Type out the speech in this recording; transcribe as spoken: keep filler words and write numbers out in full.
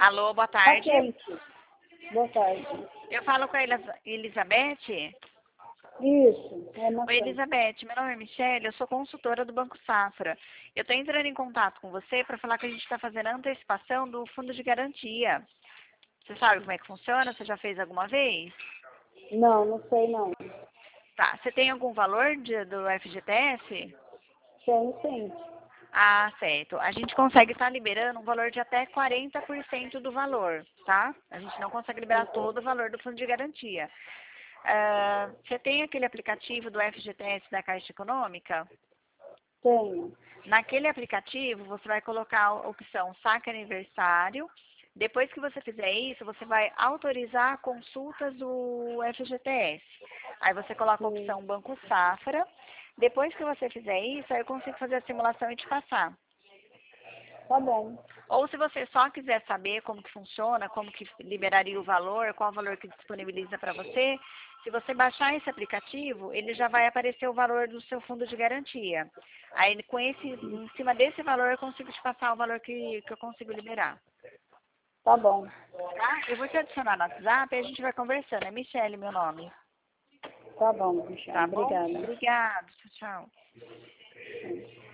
Alô, boa tarde. Paciente. Boa tarde. Eu falo com a Elis- Elizabeth. Isso, é uma Oi, Elizabeth. Meu nome é Michelle, eu sou consultora do Banco Safra. Eu estou entrando em contato com você para falar que a gente está fazendo a antecipação do fundo de garantia. Você sabe como é que funciona? Você já fez alguma vez? Não, não sei não. Tá. Você tem algum valor de- do F G T S? Tenho sim. Ah, certo. A gente consegue estar liberando um valor de até quarenta por cento do valor, tá? A gente não consegue liberar todo o valor do fundo de garantia. Ah, você tem aquele aplicativo do F G T S da Caixa Econômica? Tenho. Naquele aplicativo, você vai colocar a opção saque aniversário. Depois que você fizer isso, você vai autorizar consultas do F G T S. Aí você coloca a Sim. opção Banco Safra. Depois que você fizer isso, aí eu consigo fazer a simulação e te passar. Tá bom. Ou se você só quiser saber como que funciona, como que liberaria o valor, qual o valor que disponibiliza para você, se você baixar esse aplicativo, ele já vai aparecer o valor do seu fundo de garantia. Aí com esse, em cima desse valor eu consigo te passar o valor que, que eu consigo liberar. Tá bom. Tá? Eu vou te adicionar no WhatsApp e a gente vai conversando. É Michele meu nome. Tá bom, Michelle. Tá bom? Obrigada. Obrigada. Tchau, tchau. Sim.